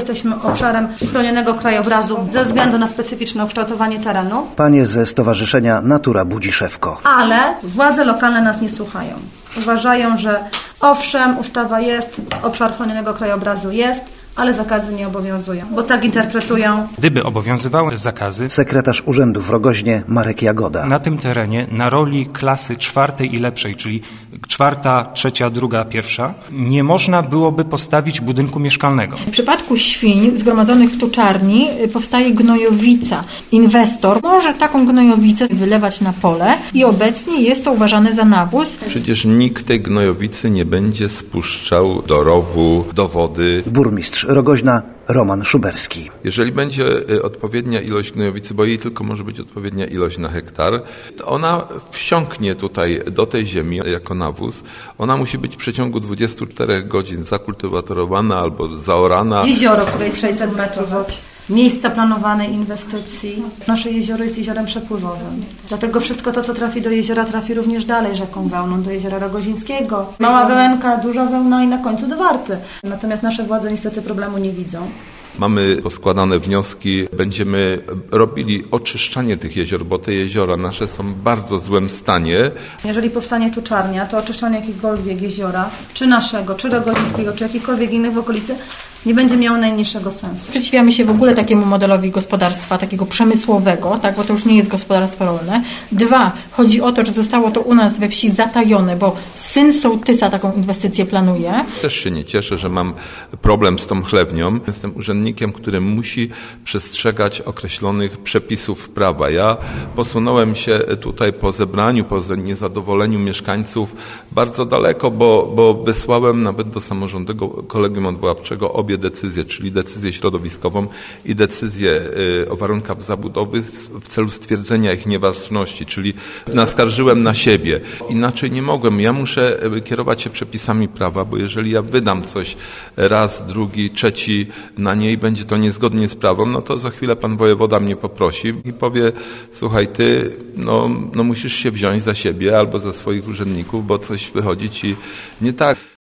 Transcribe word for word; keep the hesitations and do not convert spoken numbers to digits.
jesteśmy obszarem chronionego krajobrazu ze względu na specyficzne ukształtowanie terenu. Panie ze Stowarzyszenia Natura Budziszewko. Ale władze lokalne nas nie słuchają. Uważają, że owszem, ustawa jest, obszar chronionego krajobrazu jest, ale zakazy nie obowiązują, bo tak interpretują. Gdyby obowiązywały zakazy, Sekretarz Urzędu w Rogoźnie Marek Jagoda. na tym terenie na roli klasy czwartej i lepszej, czyli czwarta, trzecia, druga, pierwsza, nie można byłoby postawić budynku mieszkalnego. W przypadku świń zgromadzonych w tuczarni powstaje gnojowica. Inwestor może taką gnojowicę wylewać na pole i obecnie jest to uważane za nawóz. Przecież nikt tej gnojowicy nie będzie spuszczał do rowu, do wody. Burmistrz Rogoźna Roman Szuberski. Jeżeli będzie odpowiednia ilość gnojowicy, bo jej tylko może być odpowiednia ilość na hektar, to ona wsiąknie tutaj do tej ziemi jako nawóz. Ona musi być w przeciągu dwudziestu czterech godzin zakultywatorowana albo zaorana. Jezioro, które jest sześćset metrów od miejsca planowanej inwestycji. Nasze jezioro jest jeziorem przepływowym. Dlatego wszystko to, co trafi do jeziora, trafi również dalej rzeką Wełną, do jeziora Rogozińskiego. Mała Wełenka, duża Wełna i na końcu do Warty. Natomiast nasze władze niestety problemu nie widzą. Mamy poskładane wnioski, będziemy robili oczyszczanie tych jezior, bo te jeziora nasze są w bardzo złym stanie. Jeżeli powstanie tuczarnia, to oczyszczanie jakiegokolwiek jeziora, czy naszego, czy Rogozińskiego, czy jakichkolwiek innych w okolicy, nie będzie miało najmniejszego sensu. Sprzeciwiamy się w ogóle takiemu modelowi gospodarstwa, takiego przemysłowego, tak, bo to już nie jest gospodarstwo rolne. Dwa, chodzi o to, że zostało to u nas we wsi zatajone, bo syn sołtysa taką inwestycję planuje. Też się nie cieszę, że mam problem z tą chlewnią. Jestem urzędnikiem, który musi przestrzegać określonych przepisów prawa. Ja posunąłem się tutaj po zebraniu, po niezadowoleniu mieszkańców bardzo daleko, bo, bo wysłałem nawet do samorządowego kolegium odwoławczego obie decyzje, czyli decyzję środowiskową i decyzję o warunkach zabudowy w celu stwierdzenia ich nieważności, czyli naskarżyłem na siebie. Inaczej nie mogłem. Ja muszę kierować się przepisami prawa, bo jeżeli ja wydam coś raz, drugi, trzeci na niej, będzie to niezgodnie z prawem, no to za chwilę pan wojewoda mnie poprosi i powie, słuchaj, ty no, no musisz się wziąć za siebie albo za swoich urzędników, bo coś wychodzi ci nie tak.